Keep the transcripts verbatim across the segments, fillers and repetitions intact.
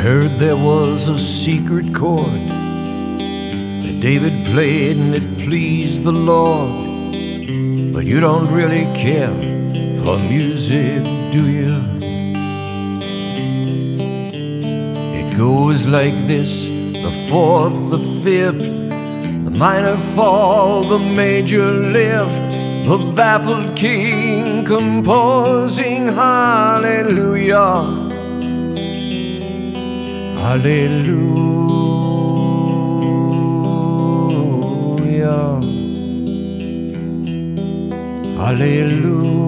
heard there was a secret chord that David played and it pleased the Lord. But you don't really care for music, do you? It goes like this: the fourth, the fifth, the minor fall, the major lift, the baffled king composing hallelujah, hallelujah, hallelujah.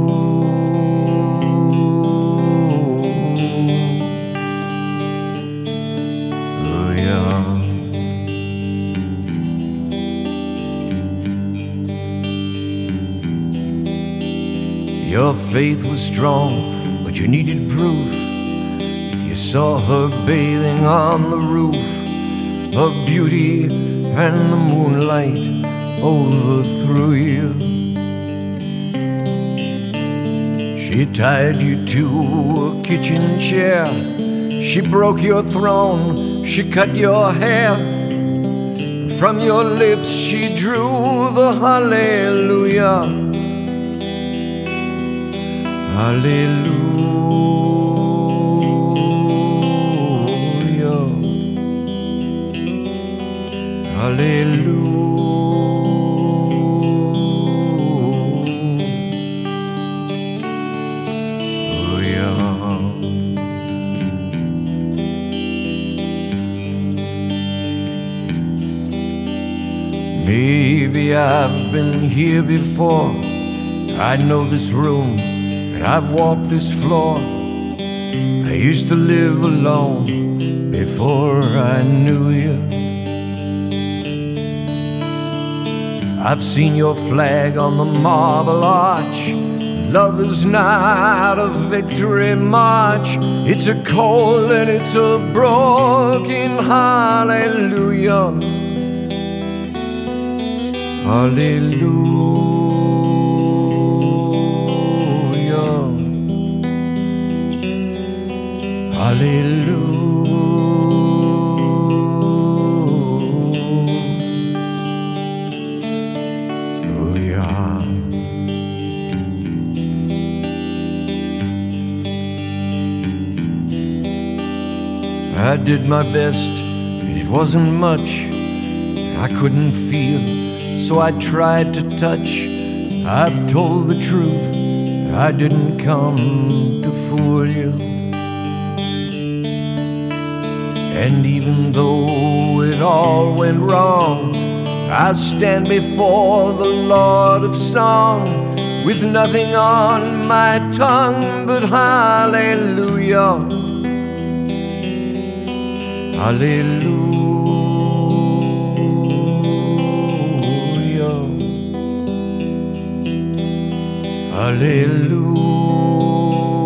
Your faith was strong, but you needed proof. You saw her bathing on the roof. Her beauty and the moonlight overthrew you. She tied you to a kitchen chair. She broke your throne. She cut your hair. From your lips she drew the hallelujah, hallelujah, hallelujah. Maybe I've been here before. I know this room and I've walked this floor. I used to live alone before I knew you. I've seen your flag on the marble arch. Love is not a victory march. It's a cold and it's a broken hallelujah, hallelujah, hallelujah. I did my best, and it wasn't much. I couldn't feel, so I tried to touch. I've told the truth, I didn't come to fool you. And even though it all went wrong, I stand before the Lord of song with nothing on my tongue but hallelujah, hallelujah, hallelujah.